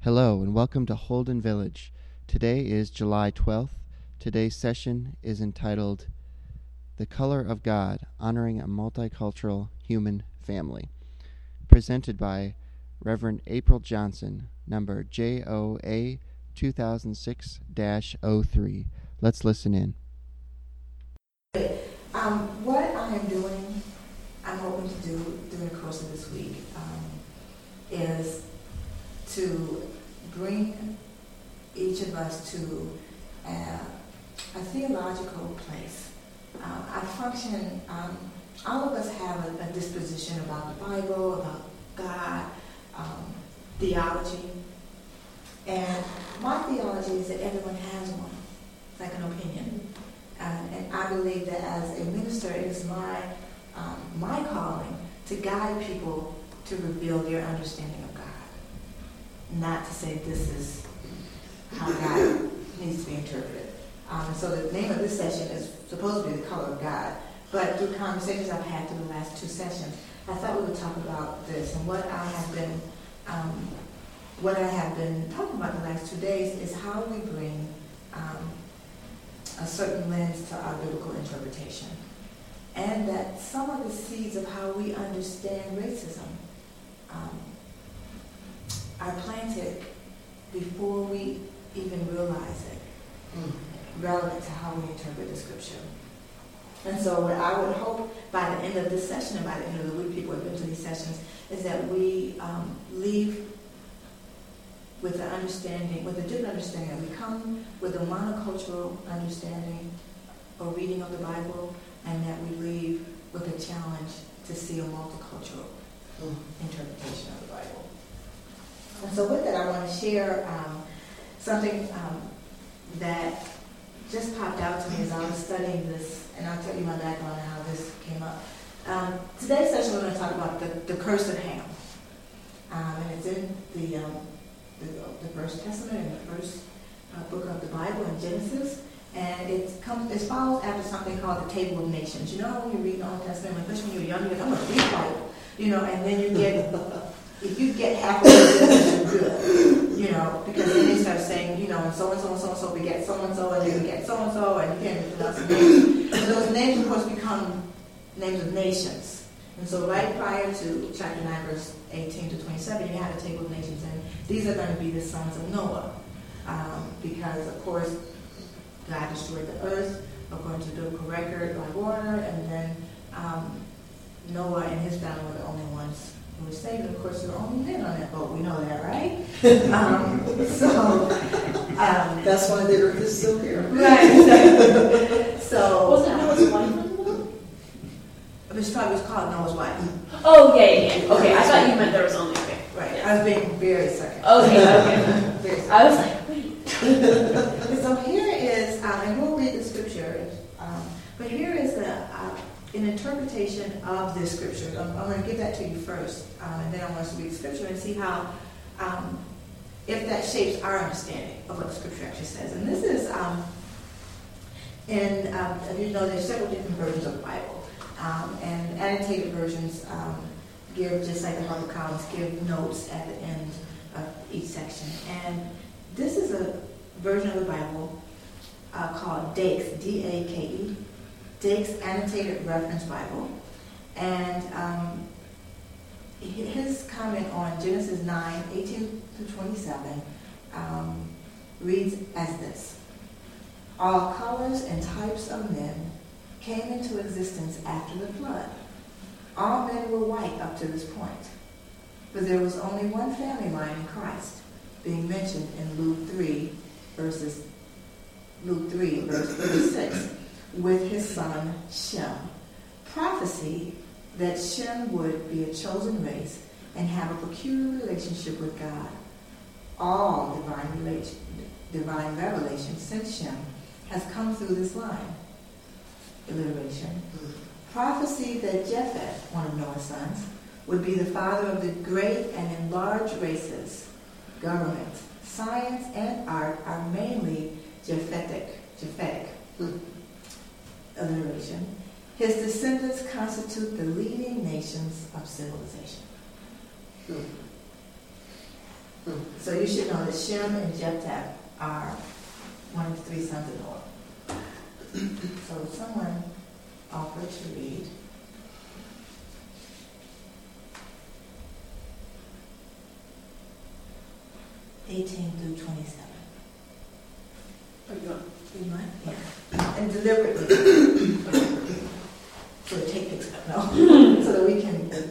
Hello and welcome to Holden Village. Today is July 12th. Today's session is entitled The Color of God, Honoring a Multicultural Human Family, presented by Reverend April Johnson, number JOA 2006-03. Let's listen in. What I am doing, I'm hoping to do during the course of this week, is to bring each of us to a theological place. I function, all of us have a disposition about the Bible, about God, theology. And my theology is that everyone has one. It's like an opinion. And I believe that as a minister, it is my calling to guide people to reveal their understanding of God. Not to say this is how God needs to be interpreted. So the name of this session is supposed to be The Color of God. But through conversations I've had through the last two sessions, I thought we would talk about this. And what I have been talking about the last 2 days is how we bring a certain lens to our biblical interpretation. And that some of the seeds of how we understand racism are planted before we even realize it, relevant to how we interpret the scripture. And so what I would hope by the end of this session and by the end of the week, people who have been to these sessions, is that we leave with an understanding, with a different understanding, that we come with a monocultural understanding or reading of the Bible, and that we leave with a challenge to see a multicultural interpretation of the Bible. And so with that, I want to share something that just popped out to me as I was studying this, and I'll tell you my background and how this came up. Today's session, we're going to talk about the curse of Ham. And it's in the First Testament, in the first book of the Bible, in Genesis. And it follows after something called the Table of Nations. You know how when you read the Old Testament, especially when you're young, you're like, I'm going to read the Bible. You know, and then you get, if you get halfway through this, you're good. You know, because then they start saying, you know, and so-and-so and so-and-so beget so-and-so, and they beget so-and-so, and you can't even pronounce the names. And those names, of course, become names of nations. And so right prior to chapter 9, verse 18 to 27, you have the Table of Nations, and these are going to be the sons of Noah. Because, of course, God destroyed the earth according to the biblical record by water, and then Noah and his family were the only ones who were saved. And of course, there were only men on that boat. We know that, right? That's why the earth is still here. Right. So wasn't Noah's wife on the boat? This probably was called Noah's wife. Oh yeah. Okay, I thought you meant there was only okay. Right. Yeah. I was being very sarcastic. Okay. Very sarcastic. I was like, wait. And so here is, and we'll read the scripture, but here is an interpretation of this scripture. I'm going to give that to you first, and then I want us to read the scripture and see how, if that shapes our understanding of what the scripture actually says. And this is, you know, there's several different versions of the Bible, and annotated versions give, just like the HarperCollins, give notes at the end of each section. And this is a version of the Bible called Dakes, D-A-K-E, Dakes Annotated Reference Bible. And his comment on Genesis 9, 18 to 27 reads as this: all colors and types of men came into existence after the flood. All men were white up to this point, but there was only one family line in Christ, being mentioned in Luke 3, verse 36, with his son Shem. Prophecy that Shem would be a chosen race and have a peculiar relationship with God. All divine revelation since Shem has come through this line. Alliteration. Prophecy that Japheth, one of Noah's sons, would be the father of the great and enlarged races. Government, science, and art are mainly Japhetic. Alliteration. His descendants constitute the leading nations of civilization. So you should know that Shem and Jephthah are one of the three sons of Noah. So someone offered to read. (18 through 27). Oh, You might? Yeah. And deliberately. So the tape picks up, no? So that we can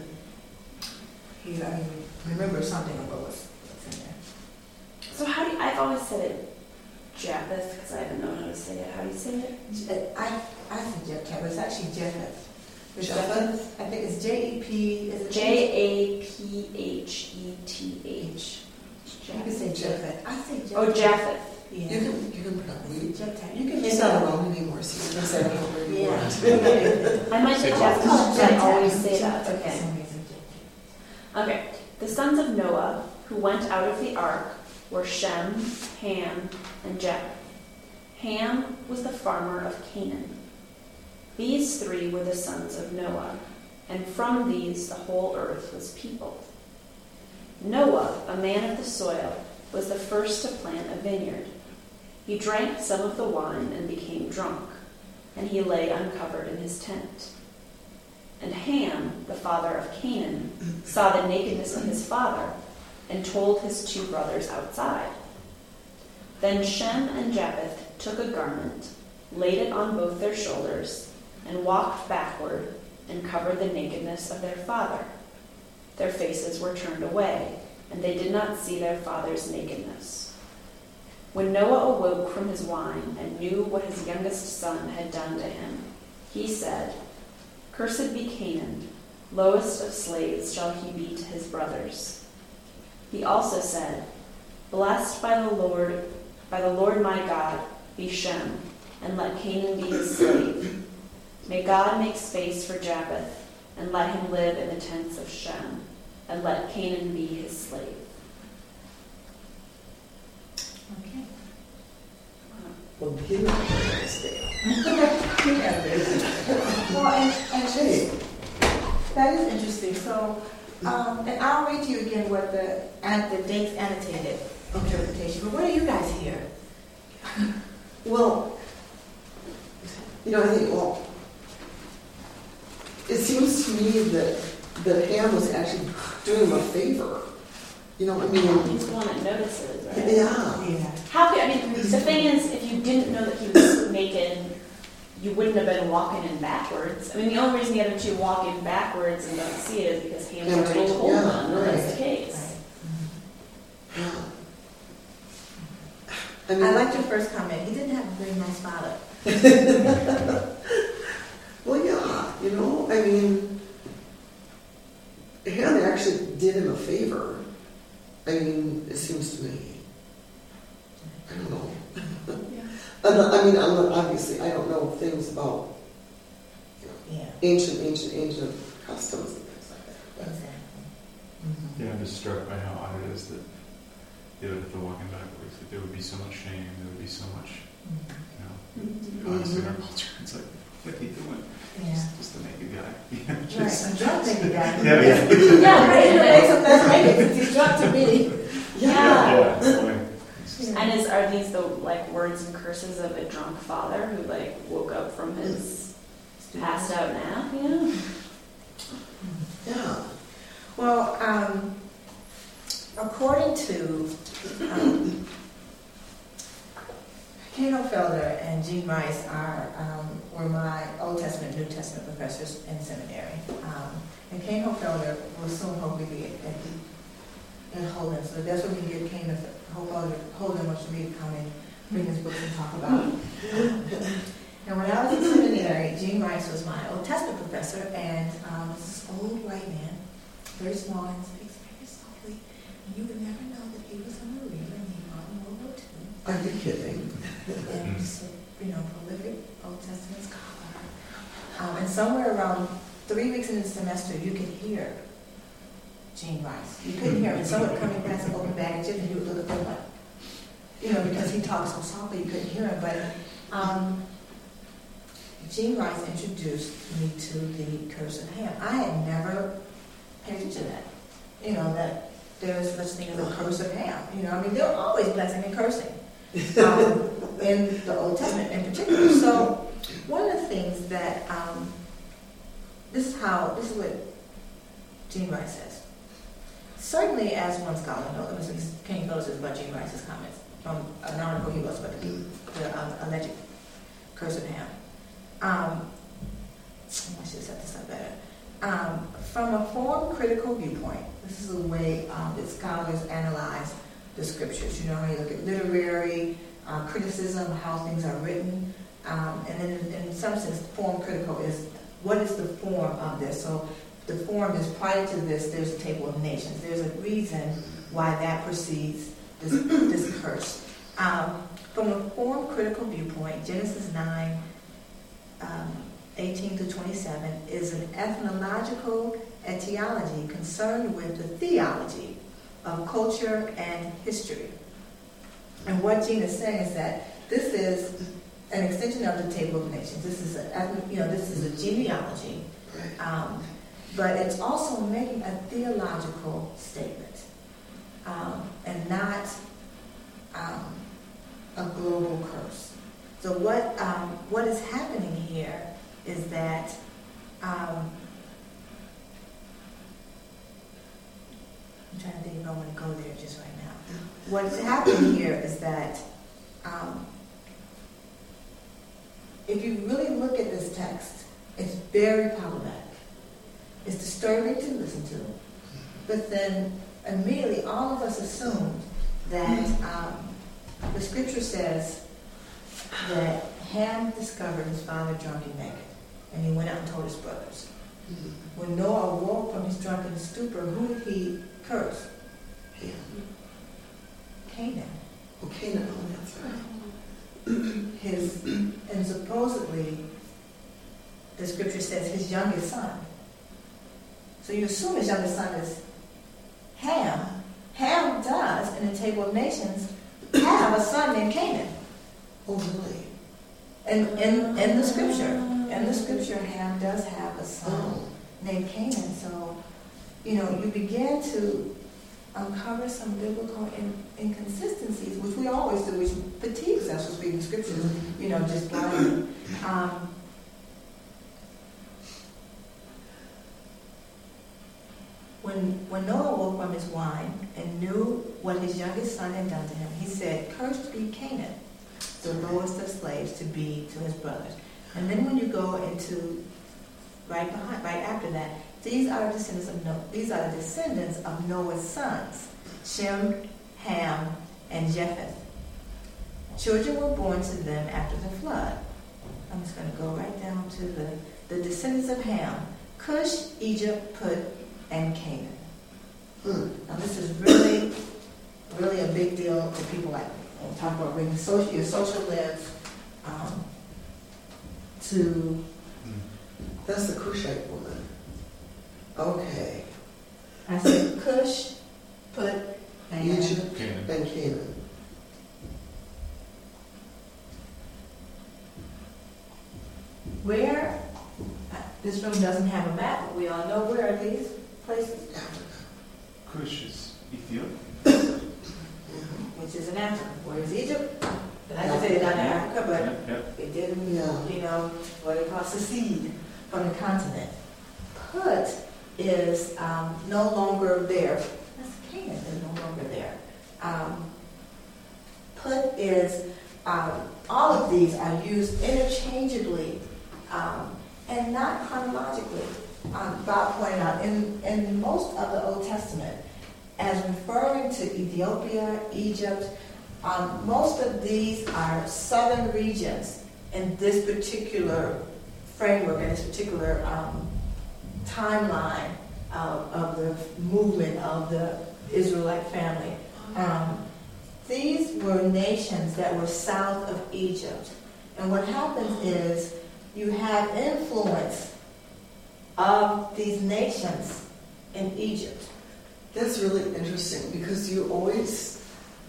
hear, remember something of what's in there. So how do you, I've always said it Japheth because I haven't known how to say it. How do you say it? I said Jephthah, but it's actually Jephthah. Jephthah? I think it's J-E-P, is it Japheth. You can say Jephthah. I say Jephthah. Oh, Japheth. Yeah. You can pronounce Jephthah. You can miss out wrong anymore, so you can say it however you Yeah. want. I might say Japheth. I always say that. For Okay. some reason, Jephthah. Okay. The sons of Noah who went out of the ark were Shem, Ham, and Japheth. Ham was the farmer of Canaan. These three were the sons of Noah, and from these the whole earth was peopled. Noah, a man of the soil, was the first to plant a vineyard. He drank some of the wine and became drunk, and he lay uncovered in his tent. And Ham, the father of Canaan, saw the nakedness of his father, and told his two brothers outside. Then Shem and Japheth took a garment, laid it on both their shoulders, and walked backward and covered the nakedness of their father. Their faces were turned away, and they did not see their father's nakedness. When Noah awoke from his wine and knew what his youngest son had done to him, he said, "Cursed be Canaan, lowest of slaves shall he be to his brothers." He also said, "Blessed by the Lord my God, be Shem, and let Canaan be his slave. May God make space for Japheth, and let him live in the tents of Shem, and let Canaan be his slave." Okay. Well, you know where I stay. Well, and that is interesting. So, and I'll read to you again what the dates annotated interpretation. But what do you guys hear? Well, I think, it seems to me that Ham was actually doing him a favor. He's the one that notices, right? Yeah. How could, the thing is, if you didn't know that he was naked, you wouldn't have been walking in backwards. The only reason the other two walk in backwards and don't see it is because Ham already told them that that's the case. Yeah. I liked your first comment. He didn't have a very nice father. Well, yeah, Ham actually did him a favor. It seems to me. I don't know. Obviously, I don't know things about ancient customs and things like that. Exactly. Yeah, I'm just struck by how odd it is that if they're walking backwards, that there would be so much shame, there would be so much, honestly, in our culture, it's like, what are you doing? Yeah. Just a naked guy. Right, I'm drunk naked guy. Yeah. Yeah, right. Let's make it, since he's drunk to me. Yeah. Yeah. And are these the words and curses of a drunk father who woke up from his passed out nap? Yeah. Yeah. Well, according to Kano Felder and Gene Rice were my Old Testament, New Testament professors in seminary. And Kano Felder will soon hopefully be in Holden. So that's when we get Kano Holden wants me to come and bring his books and talk about. And when I was in seminary, Gene Rice was my Old Testament professor, and this old white man, very small and speaks very softly. You would never know that he was a Marine and he fought in World War II. Are you kidding? And just a prolific Old Testament scholar. And somewhere around 3 weeks in the semester, you could hear Gene Rice. You couldn't hear him. And someone coming past an open baggage, and he would look at them because he talked so softly, you couldn't hear him. But Gene Rice introduced me to the curse of Ham. I had never paid attention to that. there's such thing as a curse of Ham. I mean, there are always blessing and cursing in the Old Testament in particular. So one of the things that this is what Gene Rice says. Certainly, as one scholar knows, King knows about Gene Rice's comments from an article he wrote about the alleged curse of Ham. I should have set this up better. From a form critical viewpoint, this is the way that scholars analyze the scriptures. You look at literary criticism, how things are written, and then in some sense, form critical is what is the form of this. So the form is prior to this, there's a table of nations. There's a reason why that precedes this curse. From a form critical viewpoint, Genesis 9, 18 to 27 is an ethnological etiology concerned with the theology of culture and history. And what Gene is saying is that this is an extension of the table of nations. This is a genealogy, but it's also making a theological statement, and not a global curse. So what is happening here is that I'm trying to think if I want to go there just right now. What's happening here is that if you really look at this text, it's very problematic. It's disturbing to listen to, but then immediately all of us assume that the scripture says that Ham discovered his father drunk and naked, and he went out and told his brothers. When Noah awoke from his drunken stupor, who did he curse? Ham. Canaan. Oh, Canaan, that's right. And supposedly, the scripture says his youngest son. So you assume his youngest son is Ham. Ham does, in the table of nations, have a son named Canaan. Oh, really? And in the scripture, Ham does have a son named Canaan. So, you begin to uncover some biblical inconsistencies, which we always do, which fatigues us with reading scriptures, just blindly. When Noah woke from his wine and knew what his youngest son had done to him, he said, "Cursed be Canaan, the lowest of slaves to be to his brothers." And then when you go into right after that, these are the descendants of Noah's sons, Shem, Ham, and Japheth. Children were born to them after the flood. I'm just going to go right down to the descendants of Ham: Cush, Egypt, Put, and Canaan. Now this is really, really a big deal to people like talk about bringing your social lens to. That's the Cushite woman. Okay. I said Cush, Put, and Egypt, Canaan. and Canaan. Where this room doesn't have a map, but we all know where are these places, Cush is Ethiopia. which is in Africa. Where is Egypt? And I just say it's not in Africa, but Yep. it didn't, Yeah. what they call secede from the continent. Put is no longer there. That's Canaan is no longer there. Put is, all of these are used interchangeably and not chronologically. Bob pointed out, in most of the Old Testament, as referring to Ethiopia, Egypt, most of these are southern regions in this particular framework, in this particular timeline of the movement of the Israelite family. These were nations that were south of Egypt. And what happens is you have influence of these nations in Egypt. That's really interesting because you always,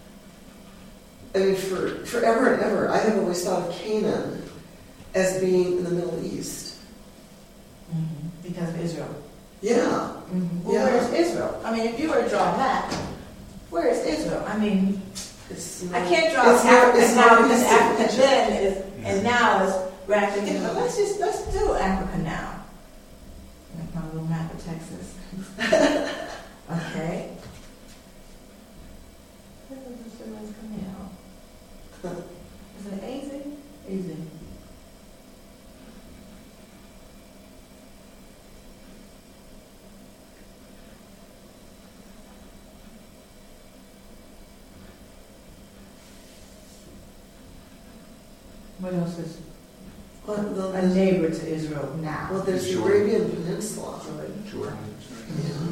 forever and ever, I have always thought of Canaan as being in the Middle East. Because of Israel. Yeah. Well, Yeah. where's Israel? I mean, if you were to draw a map, where is Israel? I mean, It's I not- can't draw it's not- Africa it's now not because east of Africa Egypt. then is, and now is wrapped in. But let's do Africa now. Like my little map of Texas. Okay. Where does this one come out? Is it easy? Easy. What else is Well, a neighbor to Israel now? well, there's the Jordan. Arabian Peninsula. Jordan. Yeah.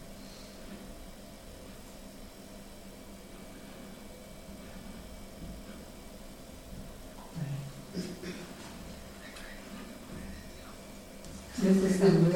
This is some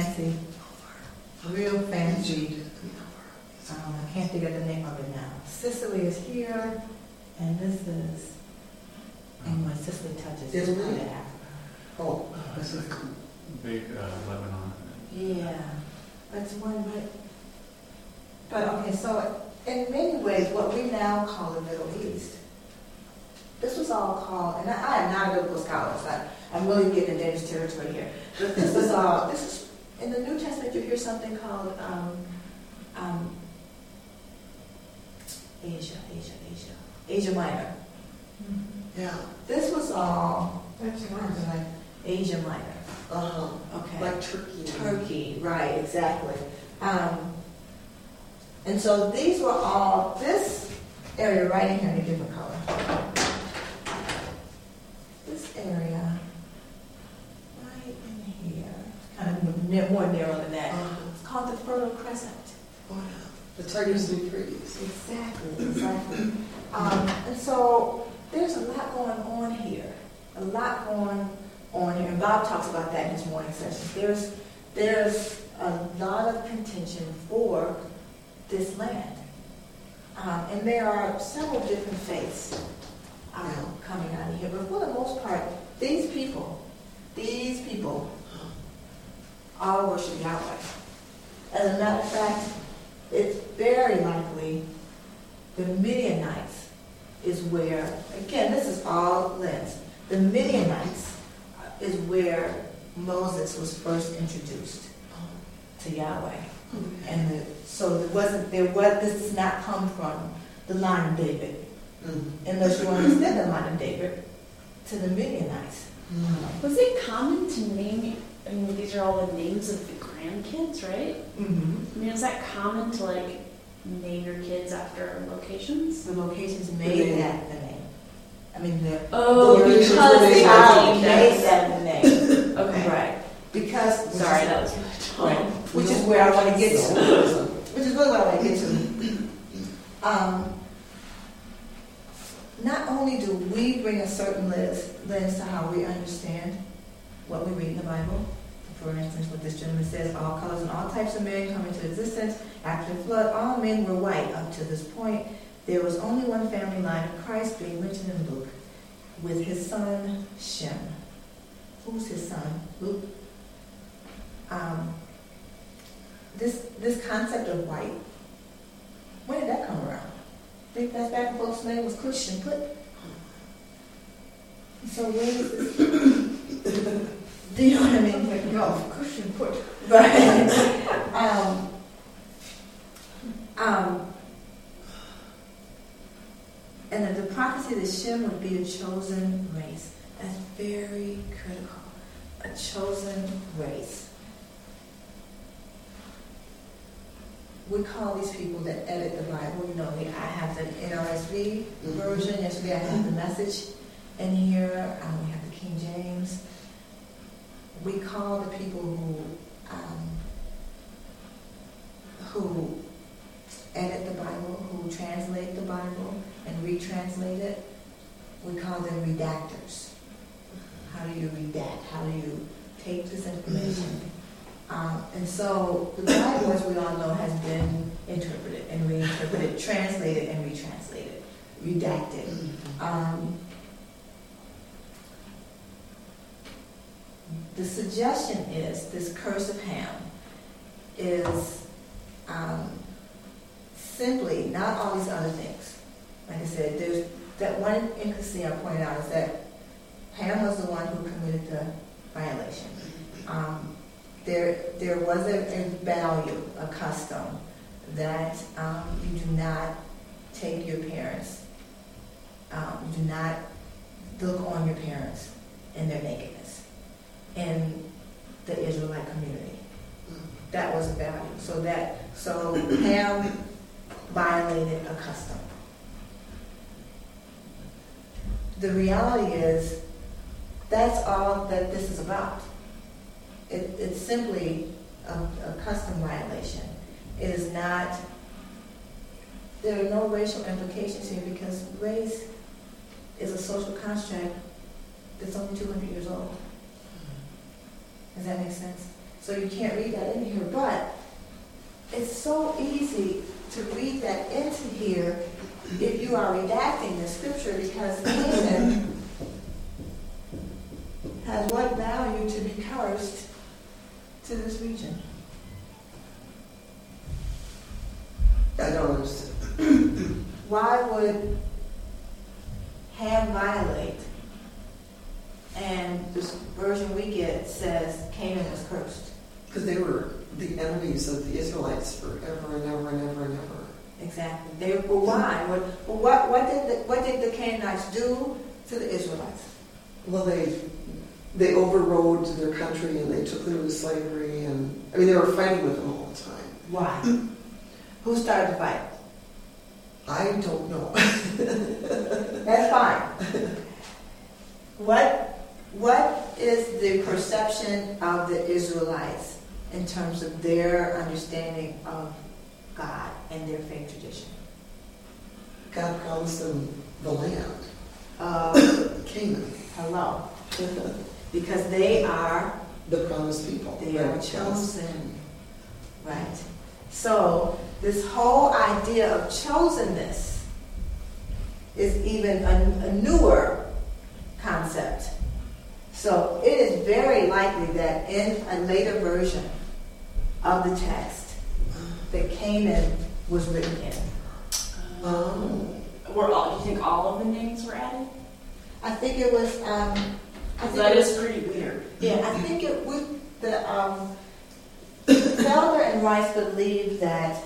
real fancy. I can't think of the name of it now. Sicily is here, and this is, and when Sicily touches, it's Italy? part of Africa. Oh, This is, Big Lebanon. yeah, that's one, but okay, so in many ways, what we now call the Middle East, this was all called, and I am not a biblical scholar, so I'm really getting in dangerous territory here. But this is in the New Testament. You hear something called Asia Minor. yeah. This was all. That's like Asia Minor. Uh-huh. Okay. Like Turkey. Turkey, right? Exactly. And so these were all this area right in here in a different color. This area. In here, kind of more narrow than that. It's called the Fertile Crescent. Oh, yeah. The Tigris and Euphrates. Exactly. And so there's a lot going on here. And Bob talks about that in his morning sessions. There's a lot of contention for this land. And there are several different faiths coming out of here. But for the most part, these people all worship Yahweh. As a matter of fact, it's very likely the Midianites is where, again, this is all lens. The Midianites is where Moses was first introduced to Yahweh. And so this does not come from the line of David, unless you understand the line of David, to the Midianites. Was it common to name, I mean, these are all the names of the grandkids, right? Mm-hmm. I mean, is that common to, like, name your kids after locations? The locations made that the name. I mean, the locations because made they that were made that the name. Okay. Right. Because, Sorry, that was really right. tall. Which is where I want to get to. Which is really what I want to get to. Not only do we bring a certain lens to how we understand what we read in the Bible. For instance, what this gentleman says, all colors and all types of men come into existence. After the flood, all men were white up to this point. There was only one family line of Christ being mentioned in Luke, with his son Shem. Who's his son? Luke. This concept of white, when did that come around? Think that's back when folks' name was Cush and Put? So where is this? Do you know what I mean? Like, no, Cush and Put. Right. And the prophecy that Shem would be a chosen race. That's very critical. A chosen race. We call these people that edit the Bible. You know, I have the NRSV version. Yesterday I had the Message in here. We have the King James. We call the people who edit the Bible, who translate the Bible and retranslate it, we call them redactors. How do you redact? How do you take this information? And so the Bible, as we all know, has been interpreted and reinterpreted, translated and retranslated, redacted. The suggestion is this curse of Ham is simply not all these other things. Like I said, there's that one inconsistency I pointed out is that Ham was the one who committed the violation. There was a value, a custom, that you do not take your parents, you do not look on your parents in their nakedness in the Israelite community. That was a value. So Ham violated a custom. The reality is that's all that this is about. It's simply a custom violation. It is not, there are no racial implications here because race is a social construct that's only 200 years old. Does that make sense? So you can't read that in here, but it's so easy to read that into here if you are redacting the scripture, because Canaan has what value to be cursed to this region? I don't understand. Why would Ham violate? And this version we get says Canaan was cursed. Because they were the enemies of the Israelites forever and ever and ever and ever. Exactly. Why? What did the Canaanites do to the Israelites? Well, they overrode their country and they took them into slavery, and I mean they were fighting with them all the time. Why? Who started the fight? I don't know. That's fine. What is the perception of the Israelites in terms of their understanding of God and their faith tradition? God promised them the land, Canaan. Hello. Because they are The promised people. They are chosen. Right. So this whole idea of chosenness is even a newer concept. So it is very likely that in a later version of the text that Canaan was written in. Do you think all of the names were added? I think it was. That is pretty weird. Yeah, I think it would. Felder and Rice believed that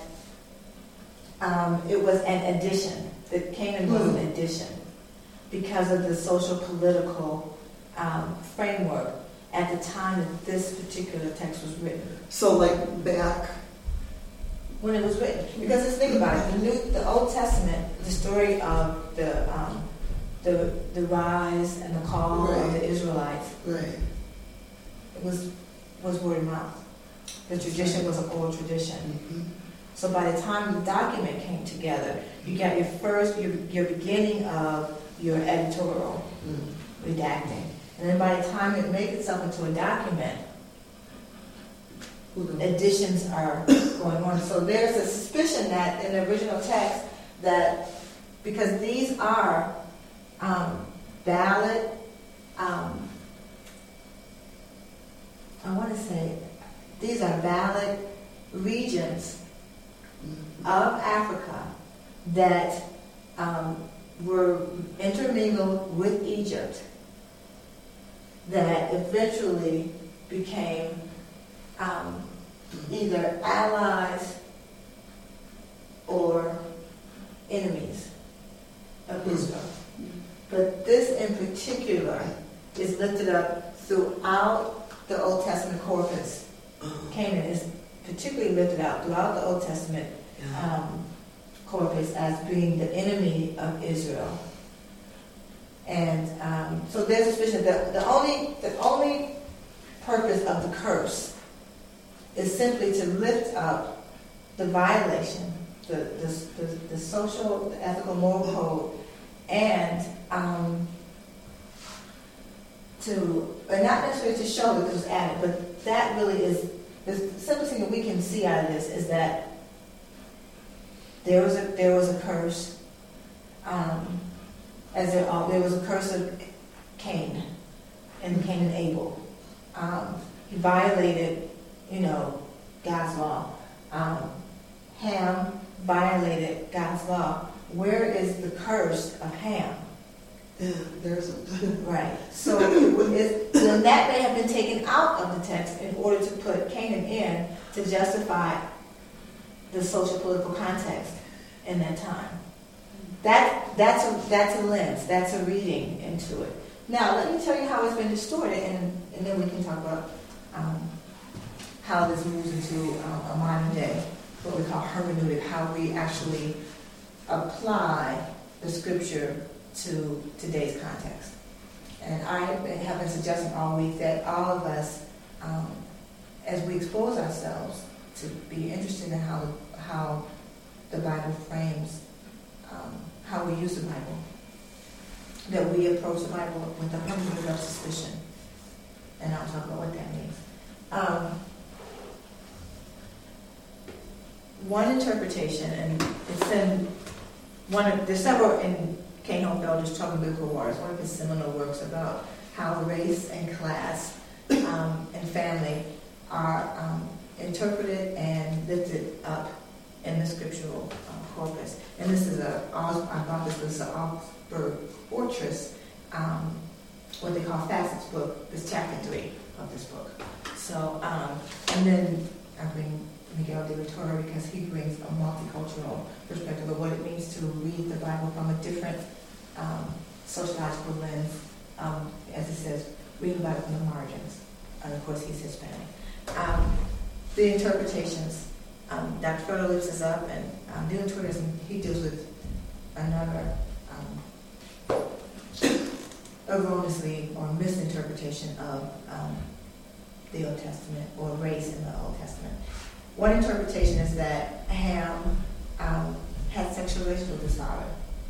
it was an addition. That Canaan was an addition because of the social political framework at the time that this particular text was written. So, like back when it was written, because let's think about it. The Old Testament, the story of the rise and the call of the Israelites, right, it was word of mouth. The tradition was an oral tradition. Mm-hmm. So by the time the document came together, you got your beginning of your editorial redacting. And then by the time it made itself into a document, additions are going on. So there's a suspicion that in the original text that because these are valid, these are valid regions of Africa that were intermingled with Egypt that eventually became either allies or enemies of Israel. But this in particular is lifted up throughout the Old Testament corpus. Canaan is particularly lifted out throughout the Old Testament corpus as being the enemy of Israel. And so there's a suspicion that the only purpose of the curse is simply to lift up the violation, the social, the ethical, moral code, and not necessarily to show that this was added, but that really is the simplest thing that we can see out of this is that there was a curse, there was a curse of Cain and Cain and Abel. He violated, God's law. Ham violated God's law. Where is the curse of Ham? Yeah, there isn't. Right. So then that may have been taken out of the text in order to put Canaan in to justify the social political context in that time. That's a lens. That's a reading into it. Now let me tell you how it's been distorted, and then we can talk about how this moves into a modern day, what we call hermeneutic, how we actually apply the scripture to today's context. And I have been suggesting all week that all of us, as we expose ourselves to be interested in how the Bible frames, how we use the Bible, that we approach the Bible with a hermeneutic of suspicion. And I'll talk about what that means. One interpretation, and it's in there's several in Kane Holmfelder's Talking Biblical Wars, one of his seminal works about how race and class and family are interpreted and lifted up in the scriptural corpus. And this is I thought this was an Augsburg Fortress, what they call Facets book, this chapter 3 of this book. So, and then I bring Miguel de la Torre because he brings a multicultural perspective of what it means to read the Bible from a different sociological lens. As it says, read the Bible from the margins. And of course, he's Hispanic. The interpretations. Dr. Frodo lifts this up, and Dylan Twitters, he deals with another erroneously or misinterpretation of the Old Testament or race in the Old Testament. One interpretation is that Ham had sexual relations with his father.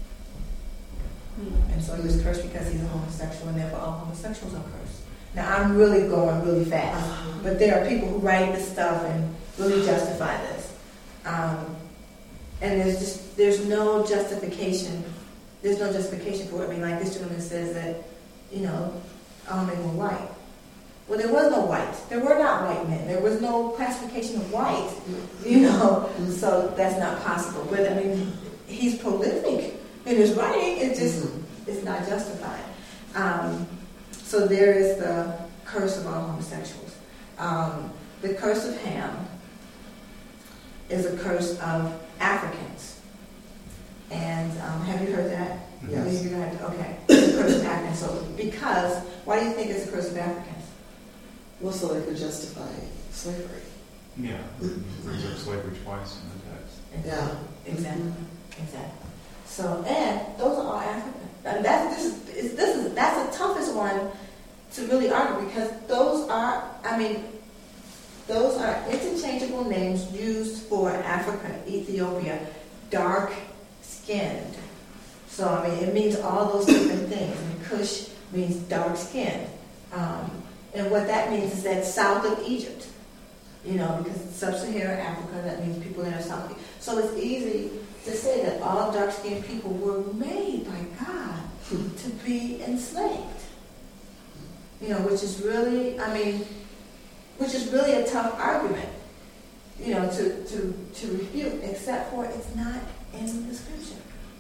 And so he was cursed because he's a homosexual, and therefore all homosexuals are cursed. Now, I'm really going really fast, but there are people who write this stuff and really justify this. And there's no justification. There's no justification for it. I mean, like this gentleman says that, all men were white. Well, there was no white. There were not white men. There was no classification of white, so that's not possible. But I mean, he's prolific in his writing. It just, it's not justified. So there is the curse of all homosexuals. The curse of Ham is a curse of Africans. And have you heard that? Yes. Okay. The curse of Africans. So why do you think it's a curse of Africans? Well, so they could justify slavery. Yeah, brings up slavery twice in the text. Yeah. Exactly. So, and those are all African. And that's the toughest one to really argue, because those are interchangeable names used for Africa, Ethiopia, dark-skinned. So, I mean, it means all those different things. And Cush means dark-skinned. And what that means is that south of Egypt, because sub-Saharan Africa, that means people that are south of Egypt. So it's easy to say that all dark-skinned people were made by God to be enslaved. Which is really a tough argument, to refute, except for it's not in the scripture.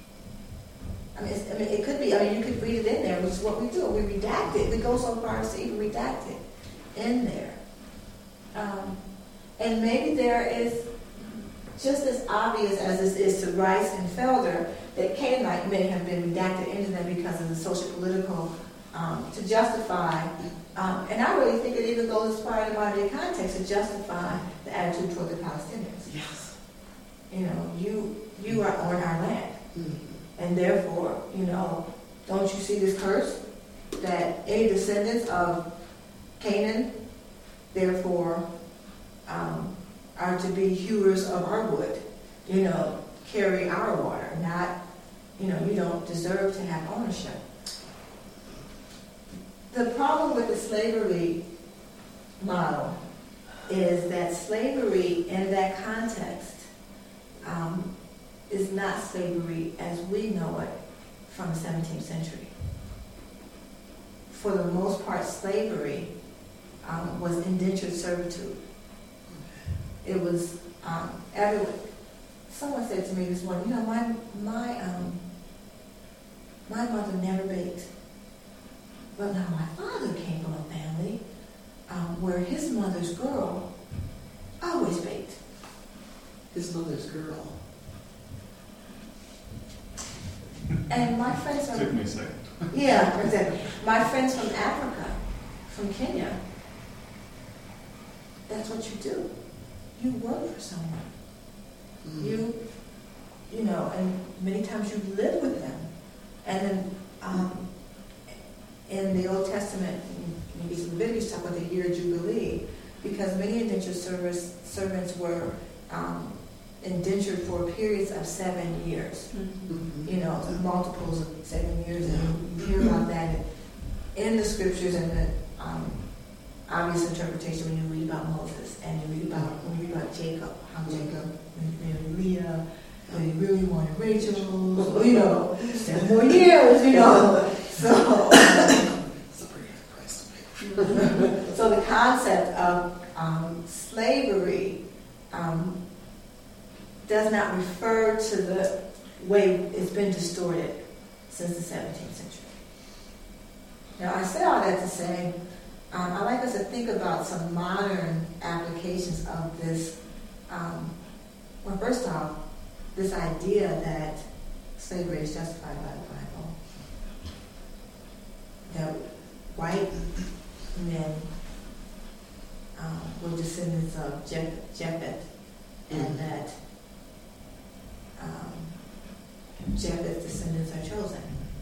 It could be. You could read it in there, which is what we do. We redact it. We go so far as to even redact it in there. And maybe there is, just as obvious as this is to Rice and Felder, that Canaanite may have been redacted into them because of the social political, to justify, and I really think it even goes as far in the modern day context, to justify the attitude toward the Palestinians. Yes. You are on our land. And therefore, don't you see this curse? That any descendants of Canaan, therefore, are to be hewers of our wood, carry our water, not, you don't deserve to have ownership. The problem with the slavery model is that slavery in that context is not slavery as we know it from the 17th century. For the most part, slavery was indentured servitude. it was everyone. Someone said to me this morning, my mother never baked. But now my father came from a family where his mother's girl always baked. His mother's girl. And my friends Took me a second. yeah, exactly. My friends from Africa, from Kenya, that's what you do. You work for someone. You know, and many times you live with them. And then in the Old Testament, maybe some Leviticus talk about the year of Jubilee, because many indentured servants were indentured for periods of 7 years. You know, multiples of 7 years, and you hear about that in the scriptures and the obvious interpretation when you read about Moses and you read about Jacob, how Jacob and Leah, when he really wanted Rachel, 7 more years, So, so the concept of slavery does not refer to the way it's been distorted since the 17th century. Now, I say all that to say, I'd like us to think about some modern applications of this. Well, first off, this idea that slavery is justified by the Bible. That white men were descendants of Japheth, and that Japheth's descendants are chosen.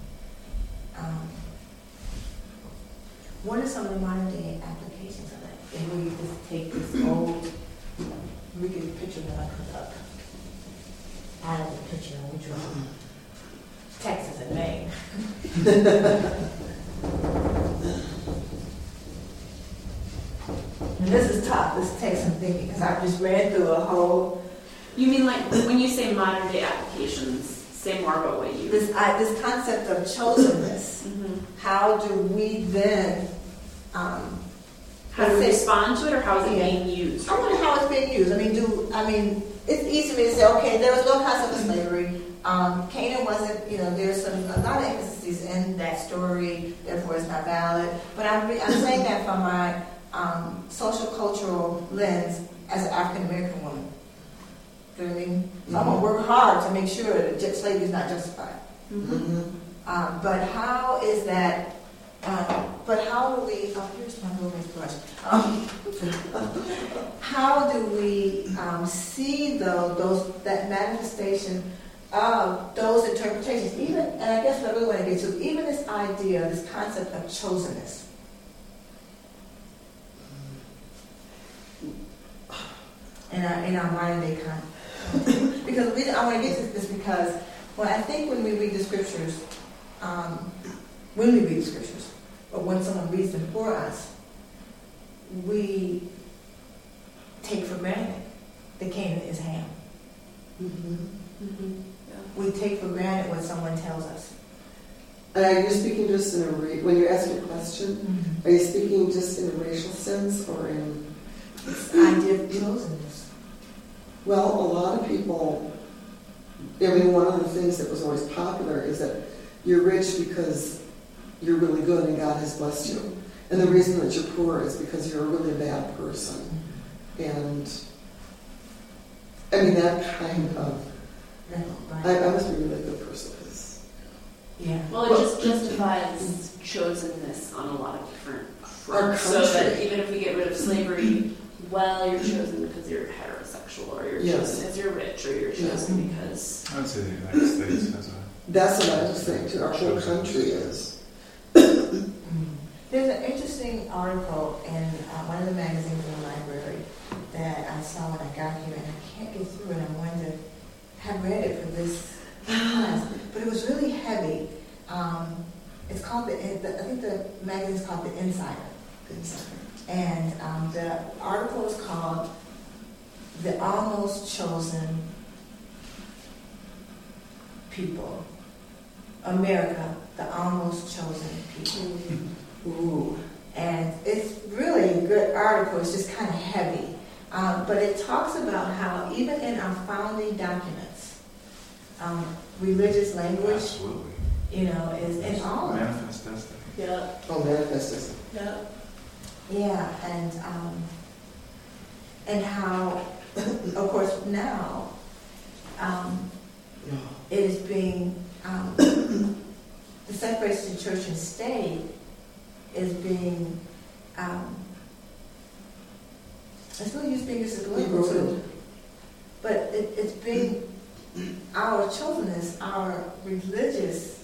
What are some of the modern day applications of that? If we just take this old, we get a picture that I put up. I have a picture we draw Texas and Maine. And this is tough. This takes some thinking because I just ran through a whole. You mean like when you say modern day applications? Say more about what you. This concept of chosenness. How do we then? How do we respond to it, or how is it being used? I wonder how it's being used. It's easy for me to say, okay, there was no concept of slavery. Canaan wasn't, there's a lot of emphasis in that story, therefore it's not valid. But I'm saying that from my social cultural lens as an African American woman. You know what I mean? So I'm going to work hard to make sure that slavery is not justified. But how is that? But how do we? Oh, here's my roommate's brush. How do we see that manifestation of those interpretations? Even, and I guess what I really want to get to, even this idea, this concept of chosenness. In our modern day context. Because the reason I want to get to this because when we read the scriptures, or when someone reads them for us, we take for granted that Canaan is Ham. We take for granted what someone tells us. And are you speaking just in when you ask your question, are you speaking just in a racial sense or in this idea of chosenness? Well, a lot of people, one of the things that was always popular is that you're rich because you're really good and God has blessed you. And the reason that you're poor is because you're a really bad person. And, that kind of, I must be a really good person. Well, it just justifies chosenness on a lot of different fronts. So that even if we get rid of slavery, you're chosen because you're heterosexual, or you're chosen because you're rich, or you're chosen because... I would say the United States has a... That's what I was saying, too. Our whole country is. There's an interesting article in one of the magazines in the library that I saw when I got here, and I can't get through it. I wanted to have read it for this class, but it was really heavy. It's called I think the magazine's called The Insider. And the article is called "The Almost Chosen People." America, the almost chosen people. Ooh. And it's really a good article. It's just kind of heavy. But it talks about how even in our founding documents, religious language, Absolutely. is in all of it. Manifest destiny. Yeah. Oh, manifest is. Yeah. Yeah, and how, of course, now it is being the separation of church and state is being it's really used being as a political tool, but it's being our children's, our religious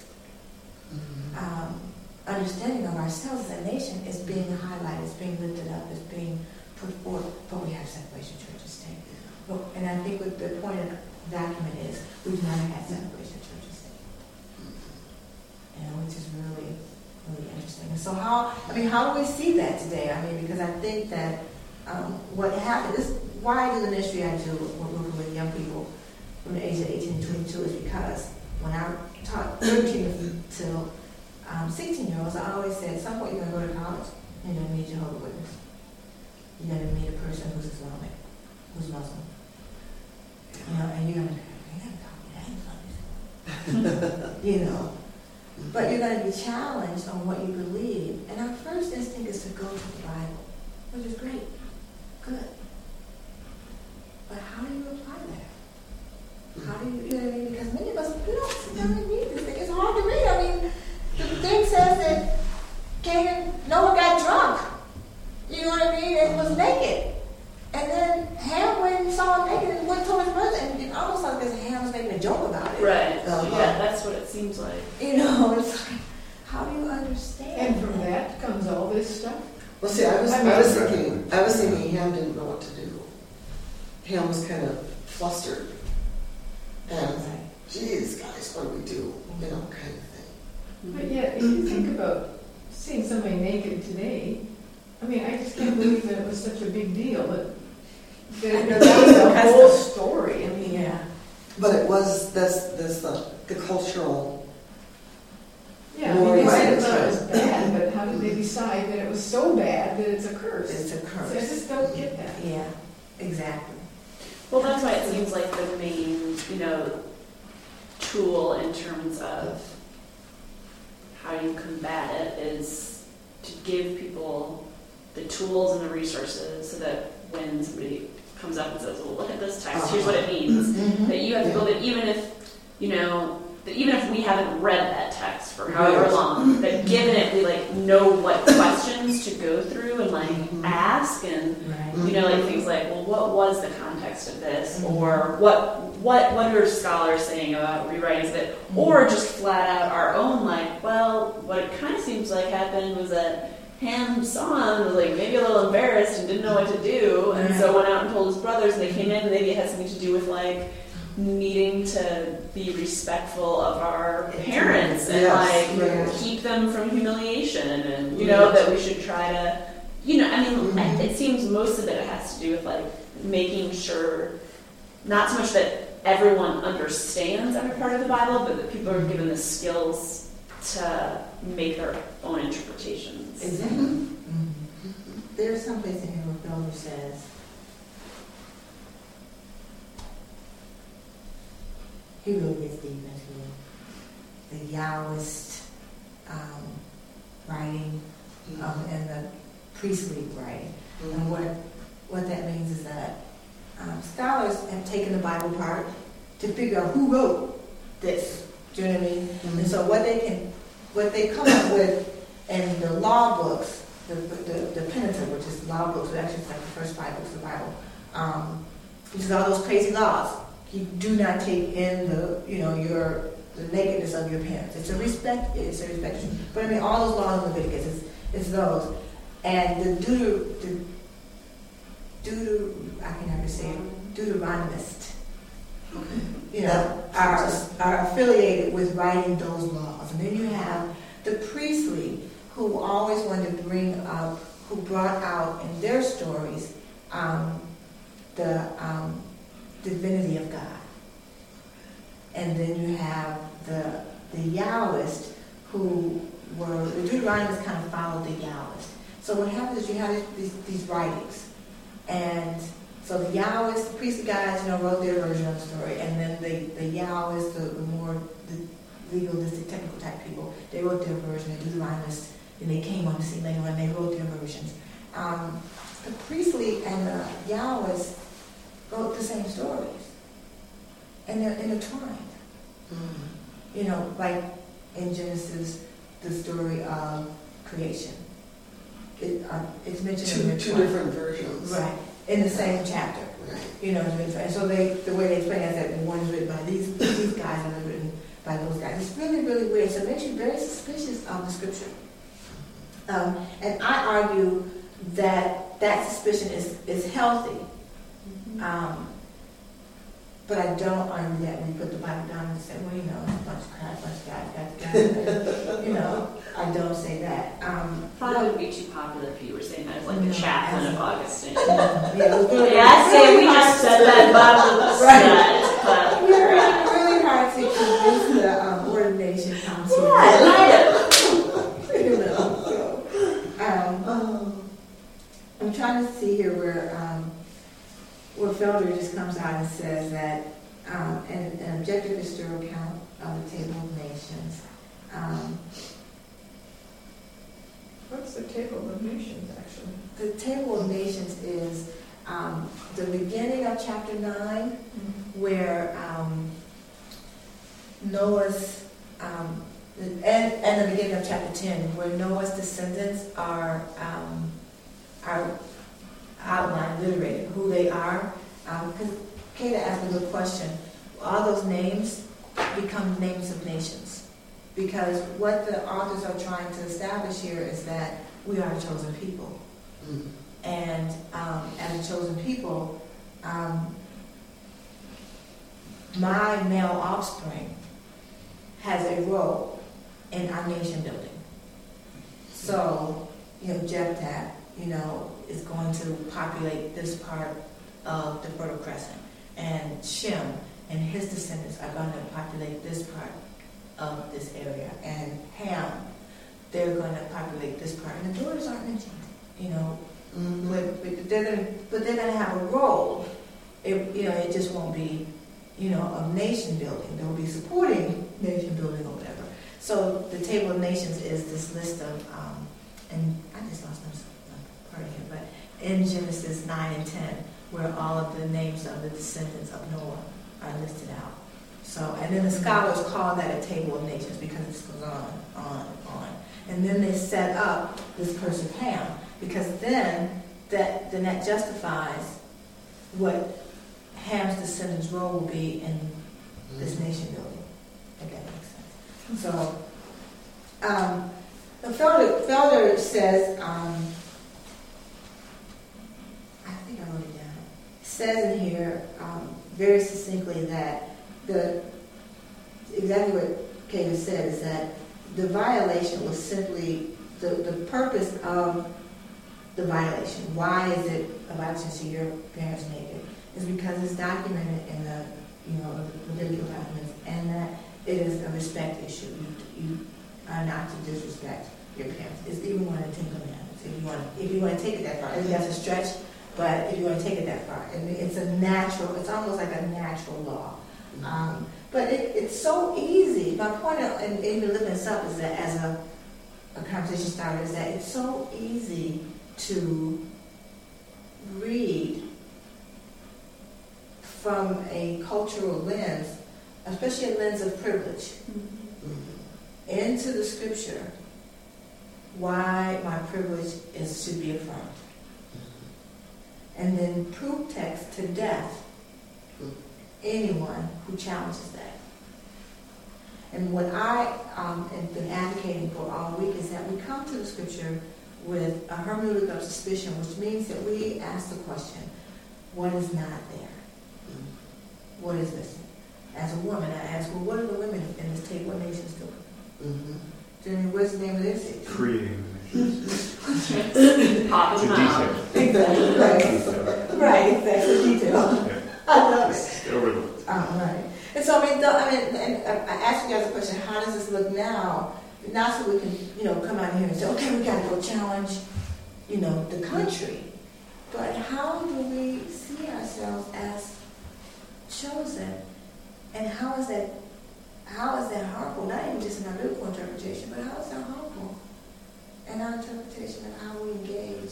understanding of ourselves as a nation is being highlighted, is being lifted up, is being put forth, but we have separation of church and state. And I think what the point of the document is, we've never had separation of church and state. Which is really, really interesting. And so how do we see that today? Because I think that what happened is, why I do the ministry I do working with young people from the age of 18 to 22 is because when I taught 13 till 16-year-olds, I always said, at some point you're going to go to college, and you're going to meet Jehovah's Witness. You're going to meet a person who's Islamic, who's Muslim. And you're going to but you're going to be challenged on what you believe. And our first instinct is to go to the Bible, which is great, good. But how do you apply that? How do you, because many of us, we don't sit down and read this thing. It's hard to read. The thing says that Noah got drunk. You know what I mean? And was naked. And then Ham went and saw him naked and went told his brother, and it almost like because Ham was making a joke about it. Right. Yeah, that's what it seems like. It's like, how do you understand? And from that comes all this stuff. Well, see, I was thinking Ham didn't know what to do. Ham was kind of flustered. And, geez, guys, what do we do? Kind of thing. But yet, if you think about seeing somebody naked today, I just can't believe that it was such a big deal. That was the whole story. Yeah. But it was the cultural. Yeah, they said it was bad, but how did they decide that it was so bad that it's a curse? It's a curse. I just don't get that. Yeah, exactly. Well, that's why it seems like the main, tool in terms of how you combat it is to give people the tools and the resources so that when somebody comes up and says, well, look at this text, here's what it means, that you have to build it, even if we haven't read that text for however long, that given it, we know what questions to go through and ask, and things like, well, what was the context of this, or what are scholars saying about rewritings of it, or just flat out our own, what it kind of seems like happened was that Ham saw him, was maybe a little embarrassed and didn't know what to do, and so went out and told his brothers, and they came in, and maybe it had something to do with needing to be respectful of our parents and keep them from humiliation, and that we should try to it seems most of it has to do with making sure not so much that everyone understands every part of the Bible, but that people are given the skills to make their own interpretations. Exactly. Mm-hmm. There's some place in here where Phil says, he really gets deep into the Yahwist writing and the priestly writing. And what that means is that scholars have taken the Bible part to figure out who wrote this. Do you know what I mean? And so what they come up with in the law books, the Pentateuch, which is law books, which actually is the first 5 books of the Bible, which is all those crazy laws. You do not take in the nakedness of your parents. It's a respect. But all those laws in Leviticus, it's those. And the I can never say it, Deuteronomists, are affiliated with writing those laws. And then you have the priestly, who always wanted to bring up, who brought out in their stories the divinity of God. And then you have the Yahwist, who were, the Deuteronomists kind of followed the Yahwist. So what happens is you have these writings, and So the Yahwists, the priestly guys, wrote their version of the story, and then the Yahwists, the more legalistic, technical type people, they wrote their version. The Deuteronomists, and they came on the scene later on, they wrote their versions. The priestly and the Yahwists wrote the same stories, and they're intertwined. Like in Genesis, the story of creation. It's mentioned in two different versions. Right, in the same chapter. Right. And so the way they explain it is that one is written by these guys and they're written by those guys. It's really, really weird. So it makes you very suspicious of the scripture. And I argue that suspicion is healthy. But I don't argue that when you put the Bible down and say, well, it's a bunch of crap, bunch of guys. I don't say that. Probably would be too popular if you were saying that as like the chaplain of Augustine. I'd say we just said that Bible was said, but it's really hard to convince the ordination council. I'm trying to see here where Felder just comes out and says that an objective historical account of the Table of Nations. What's the Table of Nations, actually? The Table of Nations is the beginning of chapter 9, where Noah's, and the beginning of chapter 10, where Noah's descendants are outlined, literated, who they are. Because Kata asked a good question. All those names become names of nations. Because what the authors are trying to establish here is that we are a chosen people. And as a chosen people, my male offspring has a role in our nation building. So, Jephthah, is going to populate this part of the Fertile Crescent. And Shem and his descendants are going to populate this part of this area. And Ham, they're going to populate this part. And the daughters aren't mentioned, but they're going to have a role. It just won't be, of nation building. They'll be supporting nation building or whatever. So the Table of Nations is this list of, and I just lost them part of it, but in Genesis 9 and 10, where all of the names of the descendants of Noah are listed out. So, and then the scholars call that a Table of Nations because it goes on. And then they set up this person Ham, because then that justifies what Ham's descendants' role will be in this nation building, if that makes sense. So, Felder says, I think I wrote it down, says in here very succinctly that exactly what Kata said is that the violation was simply the purpose of the violation. Why is it a violation to see your parents naked? Is because it's documented in the Levitical documents, and that it is a respect issue. You are not to disrespect your parents. It's even one of the Ten Commandments. If you want to take it that far, I think that's a stretch, but if you want to take it that far, and it's it's almost like a natural law. But it's so easy. My point in even lifting this up is that as a conversation starter is that it's so easy to read from a cultural lens, especially a lens of privilege, into the scripture, why my privilege should be affirmed. And then proof text to death anyone who challenges that. And what I have been advocating for all week is that we come to the scripture with a hermeneutic of suspicion, which means that we ask the question, what is not there? What is missing? As a woman, I ask, well, what are the women in this Table of Nations doing? What's the name of this? Creating the nations. Pop them out. Exactly. Right, exactly. Detail. Yeah. I love it. It's overlooked. Right. And so, and I asked you guys a question, how does this look now? Not so we can, come out here and say, okay, we got to go challenge, the country. But how do we see ourselves as chosen? And how is that harmful? Not even just in our biblical interpretation, but how is that harmful in our interpretation of how we engage?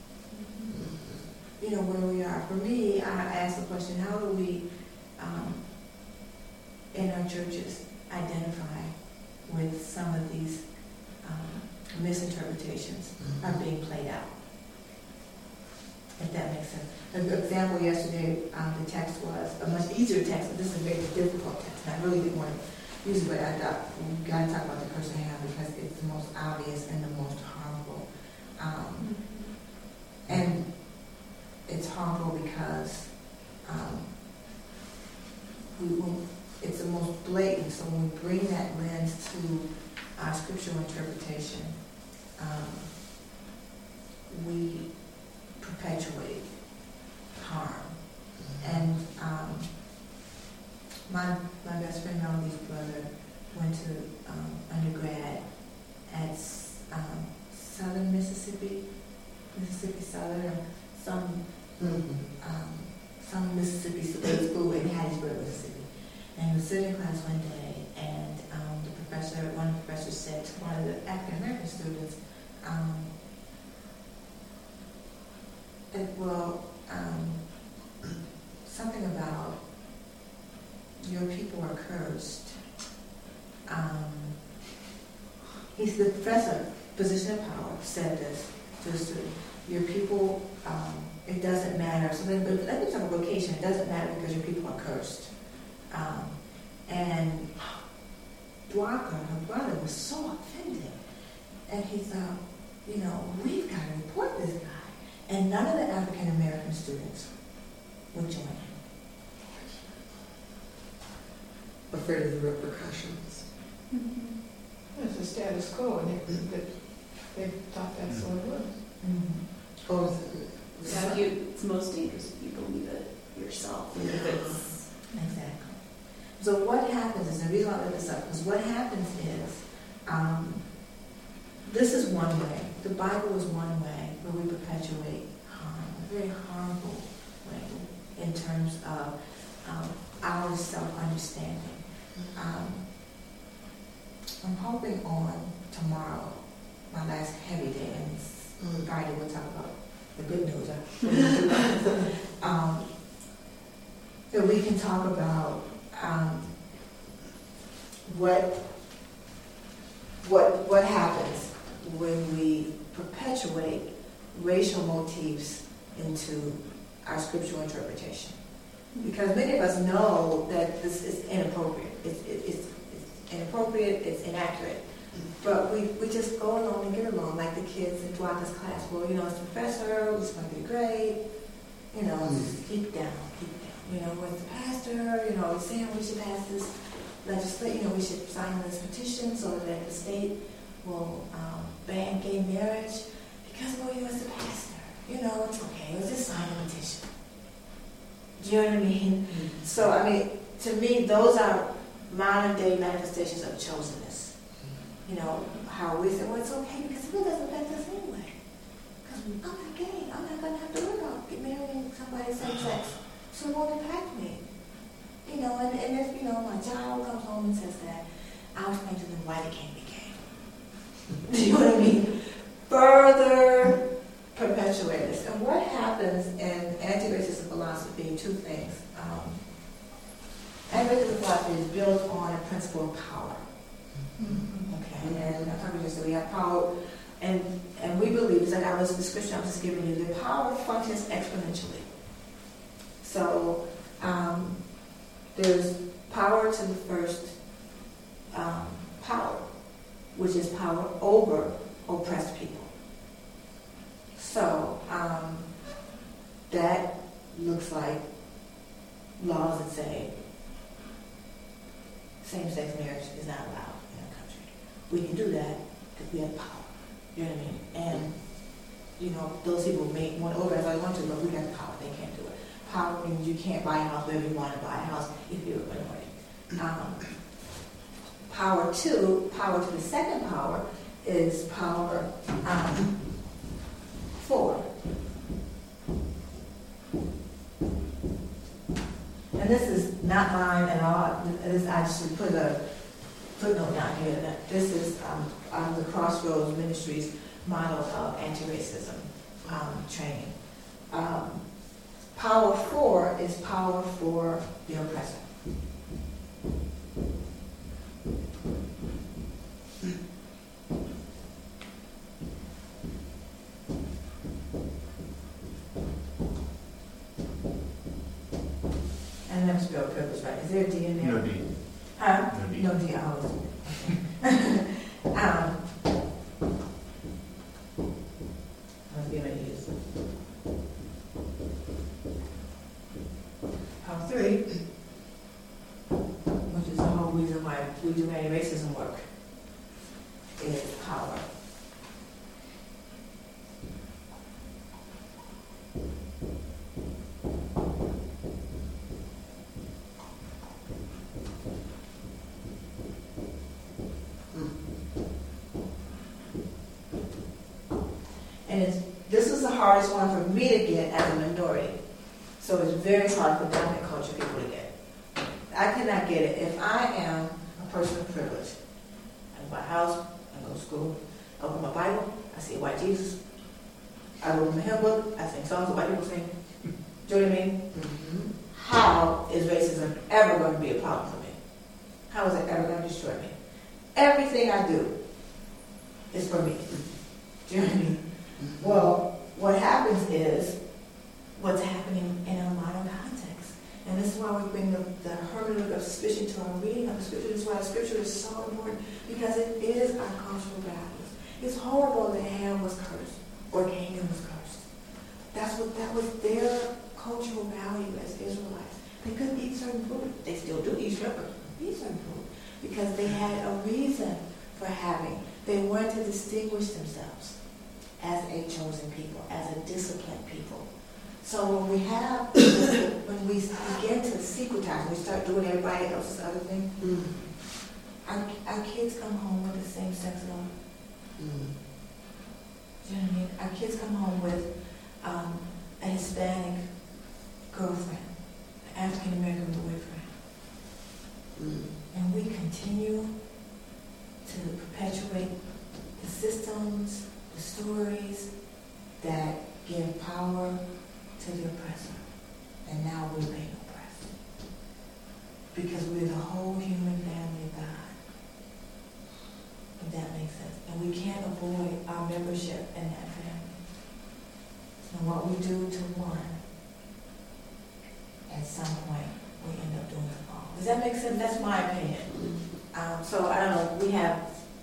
Where we are. For me, I ask the question: how do we, in our churches, identify with some of these misinterpretations are being played out? If that makes sense. An example yesterday, the text was a much easier text, but this is a very difficult text. And I really didn't want to use it, but I thought we've got to talk about the curse of Ham because it's the most obvious and the most harmful. And it's harmful because it's the most blatant. So when we bring that lens to our scriptural interpretation, we perpetuate harm. And my best friend Melody's brother went to undergrad at Southern Mississippi Southern, some Mississippi State school in Hattiesburg, Mississippi. And he was sitting in class one day, and one of the professors said to one of the African American students, something about your people are cursed. The professor, position of power, said this to the student: your people, it doesn't matter. So let me talk about vocation. It doesn't matter because your people are cursed. And Dwaka, her brother, was so offended. And he thought, we've got to report this guy. And none of the African American students would join him. Afraid of the repercussions. Mm-hmm. It's the status quo, and they thought that's what it was. Mm-hmm. Oh, it's most dangerous if you believe it yourself. Exactly. So what happens is, the reason I let this up, is what happens is, this is one way. The Bible is one way where we perpetuate harm, a very harmful way in terms of our self-understanding. I'm hoping on tomorrow, my last heavy day, and Friday we'll talk about the good news. That we can talk about what happens when we perpetuate racial motifs into our scriptural interpretation. Because many of us know that this is inappropriate. It's inappropriate, it's inaccurate. But we just go along and get along like the kids in Dwaka's class. Well, it's the professor, it's going to be great. Just keep it down. With the pastor, he's saying we should pass this legislation, we should sign this petition so that the state will ban gay marriage. Because, it's the pastor. It's okay, let's just sign the petition. Do you know what I mean? Mm-hmm. So, to me, those are modern day manifestations of chosenness. How we say, well, it's okay because it really doesn't affect us anyway. Because I'm not gay. I'm not going to have to worry about marrying somebody same sex. So it won't impact me. And if, my child comes home and says that, I'll explain to them why they can't be gay. Do you know what I mean? Further perpetuate this. And what happens in anti-racist philosophy, two things. Anti-racist philosophy is built on a principle of power. Okay, and I'm talking just that we have power, and we believe, it's like the description I was just giving you, the power functions exponentially. So there's power to the first power, which is power over oppressed people. So that looks like laws that say same-sex marriage is not allowed in our country. We can do that because we have power. You know what I mean? And, those people may want to organize all they want to, but we got the power. They can't do it. Power means you can't buy a house wherever you want to buy a house if you're a minority. Power to the second power is power forward. and this is not mine at all. This, I just put a footnote down here that this is the Crossroads Ministries model of anti-racism training. Power for is power for the oppressor. And that's spelled privilege, right? Is there a D in there? No D. Huh? No D. No D. Oh. I'll give it use. Power 3, which is the whole reason why we do anti-racism work, is power. And this is the hardest one for me to get as a minority. So it's very hard for dominant culture people to get. I cannot get it if I am a person of privilege. I buy a house, I go to school, I open my Bible, I see a white Jesus. I open my hymn book, I sing songs that white people sing. Do you know what I mean? Mm-hmm. How is racism ever going to be a problem for me? How is it ever going to destroy me? Everything I do is for me. Do you know what I mean? Well, what happens is what's happening in our modern context. And this is why we bring the hermeneutic of suspicion to our reading of the scripture. This is why the scripture is so important, because it is our cultural values. It's horrible that Ham was cursed or Canaan was cursed. That was their cultural value as Israelites. They couldn't eat certain food. They still do eat shrimp, but eat certain food because they had a reason for having. They wanted to distinguish themselves as a chosen people, as a disciplined people. So when we begin to secretize, we start doing everybody else's other thing, our kids come home with the same sex love. Do you know what I mean? Our kids come home with a Hispanic girlfriend, an African American boyfriend. And we continue to perpetuate the systems, the stories that give power to the oppressor. And now we're being oppressed. Because we're the whole human family of God. If that makes sense. And we can't avoid our membership in that family. So what we do to one, at some point, we end up doing it all. Does that make sense? That's my opinion. So I don't know, we have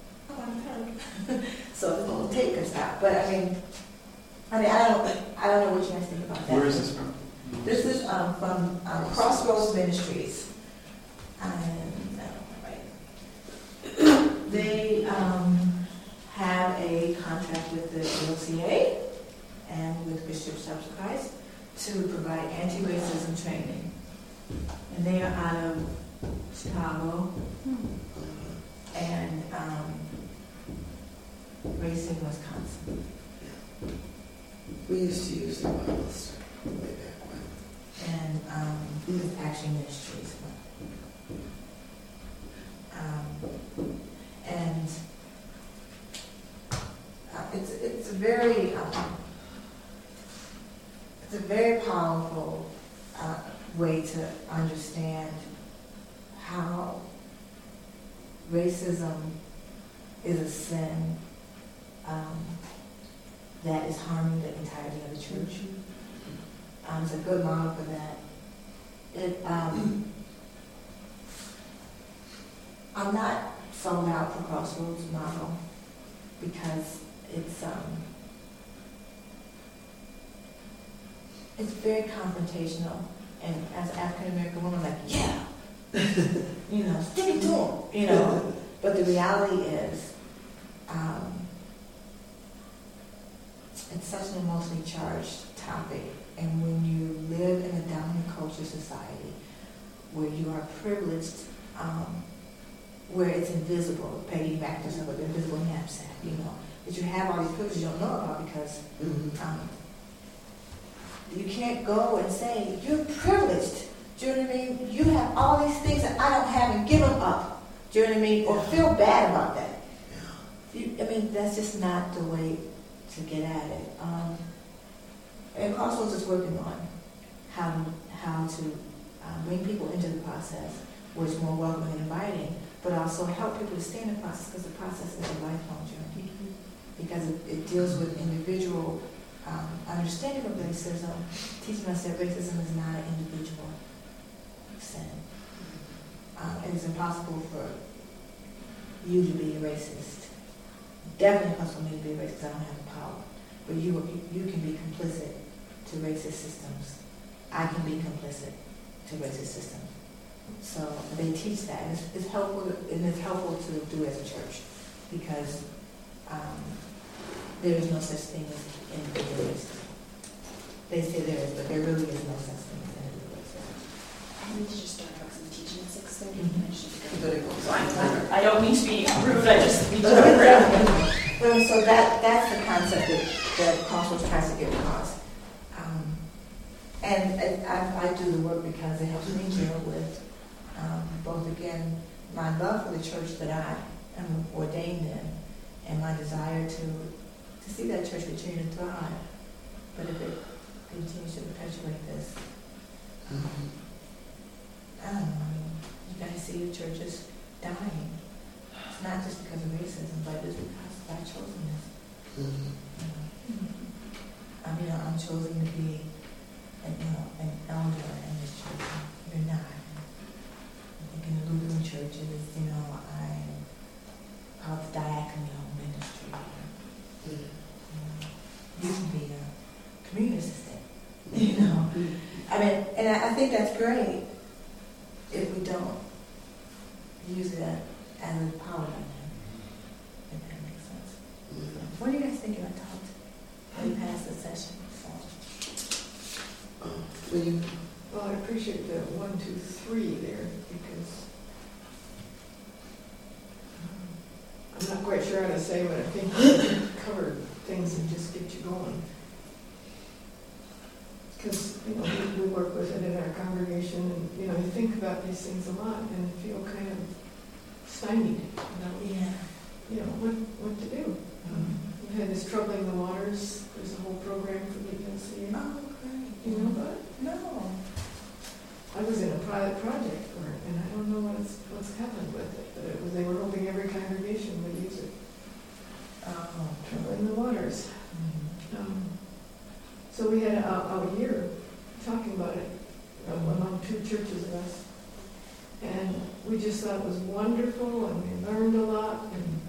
so it's going to take us out. But I mean, I don't know what you guys think about that. Where is this from? This is from Crossroads Ministries. They have a contract with the ALCA and with Bishops of Christ to provide anti-racism training. And they are out of Chicago and Racine, Wisconsin. We used to use the Bibles way back when. And it's actually Ministries. And it's a very powerful way to understand how racism is a sin that is harming the entirety of the church. It's a good model for that. I'm not sold out for Crossroads model because it's very confrontational, and as an African American woman, like, yeah, stick it to them, But the reality is, it's such an emotionally charged topic, and when you live in a dominant culture society where you are privileged, where it's invisible, Peggy Mack does have an invisible knapsack, that you have all these privileges you don't know about because you can't go and say, you're privileged. Do you know what I mean? You have all these things that I don't have and give them up. Do you know what I mean? Or feel bad about that. I mean, that's just not the way to get at it. And Crossroads is working on how to bring people into the process where it's more welcoming and inviting, but also help people to stay in the process because the process is a lifelong journey. Because it deals with individual understanding of racism, teaching us that racism is not an individual sin. It is impossible for you to be a racist. Definitely impossible for me to be a racist because I don't have the power. But you can be complicit to racist systems. I can be complicit to racist systems. So they teach that. And it's helpful, and it's helpful to do as a church because there is no such thing as individual racism. They say there is, but there really is no such thing as individual racism. I need to just start focusing teaching at 6:30. Mhm. I should You go. better go. So I don't mean to be rude, I just need to go. So that's the concept that Crossroads tries to get across. And I do the work because it helps me deal with both, again, my love for the church that I am ordained in and my desire to see that church continue to thrive. But if it continues to perpetuate this, I don't know, you guys see the churches dying. It's not just because of racism, but it's because of our chosenness. I mean, I'm chosen to be an elder in this church. You're not. I think in the Lutheran churches, I'm part of the diaconal ministry. You can be a community assistant, I mean, and I think that's great if we don't use that as a power dynamic, if that makes sense. What do you guys think about talked? We passed the session, so. Well, I appreciate the 1, 2, 3 there because I'm not quite sure how to say what I think you covered things and just get you going. Because, we work with it in our congregation and, you think about these things a lot and feel kind of stymied about, what to do. We had this Troubling the Waters. There's a whole program for the UNCA. Oh, great. You know about it? No. I was in a pilot project for it, and I don't know what's happened with it, but they were hoping every congregation would use it. Oh, Troubling the Waters. So we had a year talking about it among 2 churches of us. And we just thought it was wonderful, and we learned a lot.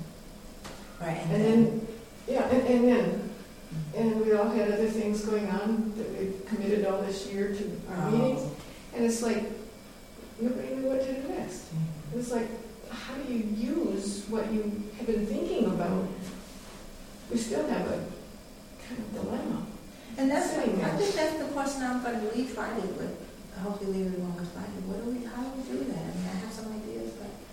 And we all had other things going on that we committed all this year to our meetings. And it's like, nobody knew what to do next. It's like, how do you use what you have been thinking about? We still have a kind of dilemma. And I think that's the question I'm going to leave Friday with. Hopefully leave it along with Friday. How do we do that? I mean, I have some ideas, but